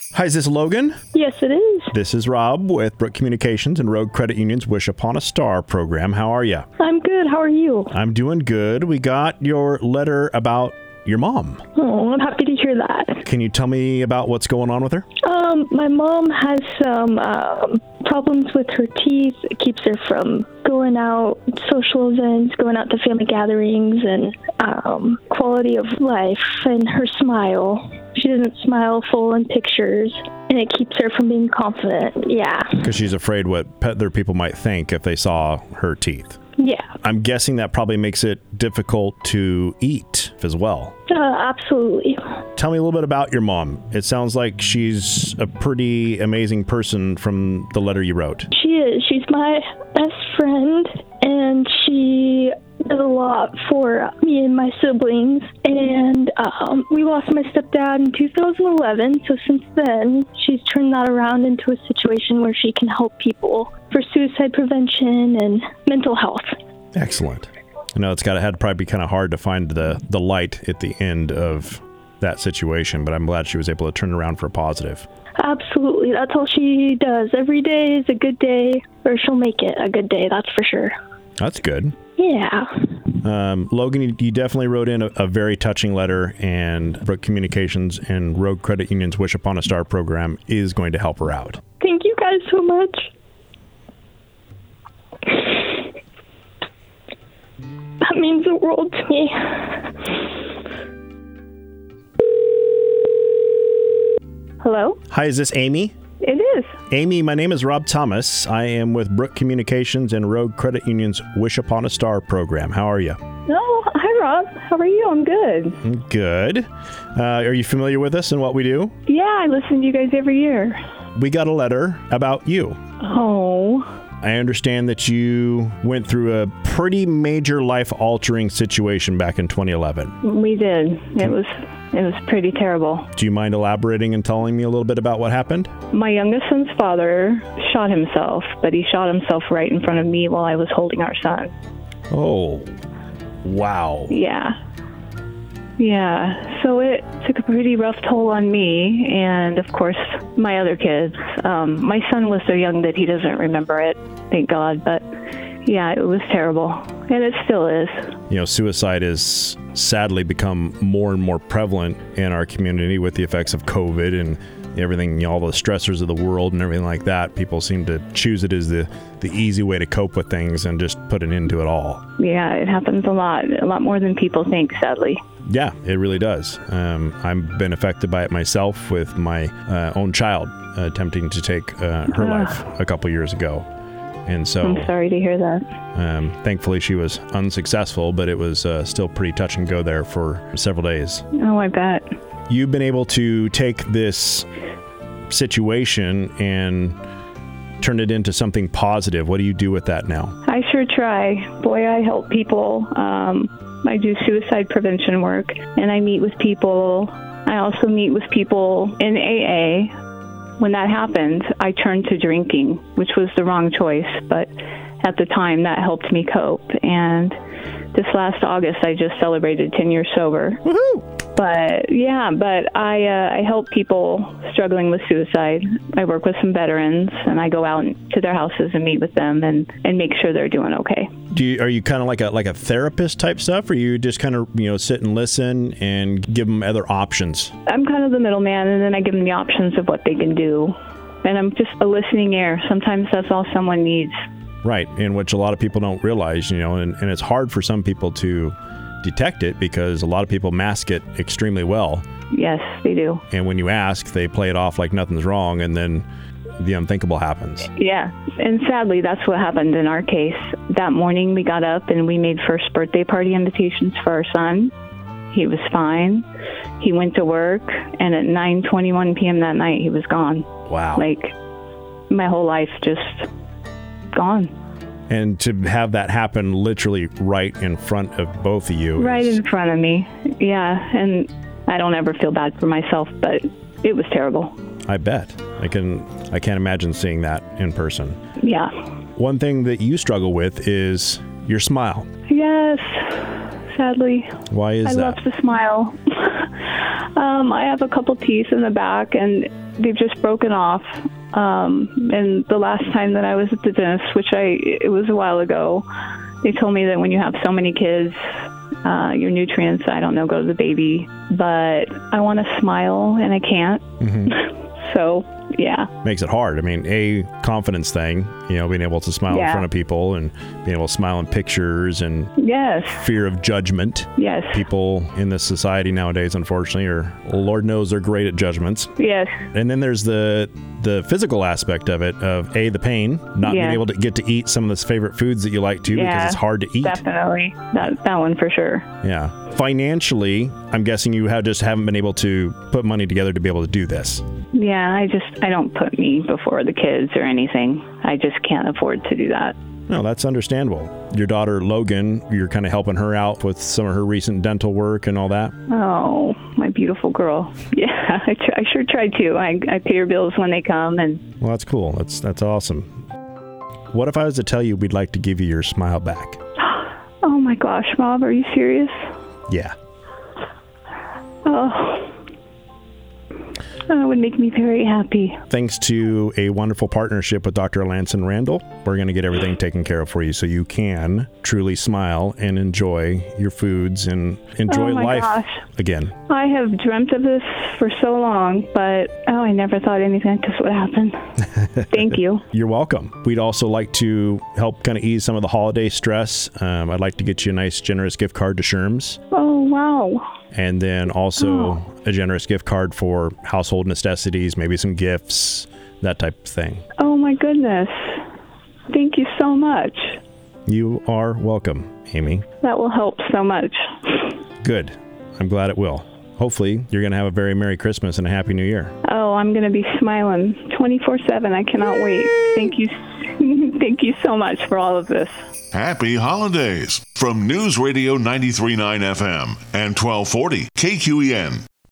Hi, is this Logan? Yes, it is. This is Rob with Brook Communications and Rogue Credit Union's Wish Upon a Star program. How are you? I'm good. How are you? I'm doing good. We got your letter about your mom. Oh, I'm happy to hear that. Can you tell me about what's going on with her? My mom has some problems with her teeth. It keeps her from going out, social events, going out to family gatherings, and quality of life, and her smile. She doesn't smile full in pictures, and it keeps her from being confident. Yeah. Because she's afraid what other people might think if they saw her teeth. Yeah. I'm guessing that probably makes it difficult to eat as well. Absolutely. Tell me a little bit about your mom. It sounds like she's a pretty amazing person from the letter you wrote. She is. She's my best friend, and she does a lot for me and my siblings. And we lost my stepdad in 2011, so since then, she's turned that around into a situation where she can help people for suicide prevention and mental health. Excellent. I know had to probably be kind of hard to find the light at the end of that situation, but I'm glad she was able to turn it around for a positive. Absolutely. That's all she does. Every day is a good day, or she'll make it a good day, that's for sure. That's good. Yeah. Logan, you definitely wrote in a very touching letter, and Brook Communications and Rogue Credit Union's Wish Upon a Star program is going to help her out. Thank you guys so much. That means the world to me. Hello? Hi, is this Amy? It is. Amy, my name is Rob Thomas. I am with Brook Communications and Rogue Credit Union's Wish Upon a Star program. How are you? Oh, hi, Rob. How are you? I'm good. Good. Are you familiar with us and what we do? Yeah, I listen to you guys every year. We got a letter about you. Oh. I understand that you went through a pretty major life-altering situation back in 2011. We did. It was pretty terrible. Do you mind elaborating and telling me a little bit about what happened? My youngest son's father shot himself, but he shot himself right in front of me while I was holding our son. Oh, wow. Yeah. So it took a pretty rough toll on me and, of course, my other kids. My son was so young that he doesn't remember it, thank God. But, yeah, it was terrible, and it still is. You know, suicide has sadly become more and more prevalent in our community with the effects of COVID and everything, all the stressors of the world and everything like that. People seem to choose it as the easy way to cope with things and just put an end to it all. Yeah, it happens a lot more than people think, sadly. Yeah, it really does. I've been affected by it myself with my own child attempting to take her life a couple years ago. And so I'm sorry to hear that. Thankfully, she was unsuccessful, but it was still pretty touch and go there for several days. Oh, I bet. You've been able to take this situation and turn it into something positive. What do you do with that now? I sure try. Boy, I help people. I do suicide prevention work, and I meet with people. I also meet with people in AA. When that happened, I turned to drinking, which was the wrong choice, but at the time that helped me cope. And this last August, I just celebrated 10 years sober. Woohoo! But I help people struggling with suicide. I work with some veterans, and I go out to their houses and meet with them and make sure they're doing okay. Are you kind of like a therapist type stuff, or you just kind of sit and listen and give them other options? I'm kind of the middleman, and then I give them the options of what they can do. And I'm just a listening ear. Sometimes that's all someone needs. Right, in which a lot of people don't realize, and it's hard for some people to detect it because a lot of people mask it extremely well. Yes, they do. And when you ask, they play it off like nothing's wrong, and then the unthinkable happens. Yeah, and sadly, that's what happened in our case. That morning, we got up and we made first birthday party invitations for our son. He was fine. He went to work, and at 9:21 p.m. that night, he was gone. Wow. Like, my whole life just gone. And to have that happen literally right in front of both of you. Right in front of me. Yeah, and I don't ever feel bad for myself, but it was terrible. I bet. I can't imagine seeing that in person. Yeah. One thing that you struggle with is your smile. Yes, sadly. Why is that? I love to smile. I have a couple teeth in the back, and they've just broken off. And the last time that I was at the dentist, it was a while ago, they told me that when you have so many kids, your nutrients, I don't know, go to the baby. But I want to smile, and I can't. Mm-hmm. So, yeah. Makes it hard. I mean, confidence thing, being able to smile in front of people and being able to smile in pictures, and fear of judgment. Yes. People in this society nowadays, unfortunately, Lord knows they're great at judgments. Yes. And then there's the physical aspect of it, of the pain, not being able to get to eat some of those favorite foods that you like to, because it's hard to eat. Definitely. That one for sure. Yeah. Financially, I'm guessing you just haven't been able to put money together to be able to do this. Yeah, I don't put me before the kids or anything. I just can't afford to do that. No, that's understandable. Your daughter, Logan, you're kind of helping her out with some of her recent dental work and all that? Oh, my beautiful girl. Yeah, I sure try to. I pay her bills when they come. Well, that's cool. That's awesome. What if I was to tell you we'd like to give you your smile back? Oh my gosh, Rob, are you serious? Yeah. Oh. That would make me very happy. Thanks to a wonderful partnership with Dr. Lanson Randall, we're going to get everything taken care of for you so you can truly smile and enjoy your foods and enjoy life again. I have dreamt of this for so long, but I never thought anything like this would happen. Thank you. You're welcome. We'd also like to help kind of ease some of the holiday stress. I'd like to get you a nice, generous gift card to Sherm's. Oh, wow. And then also a generous gift card for household necessities, maybe some gifts, that type of thing. Oh, my goodness. Thank you so much. You are welcome, Amy. That will help so much. Good. I'm glad it will. Hopefully, you're going to have a very Merry Christmas and a Happy New Year. Oh, I'm going to be smiling 24/7. I cannot wait. Thank you. Thank you so much for all of this. Happy holidays from News Radio 93.9 FM and 1240 KQEN.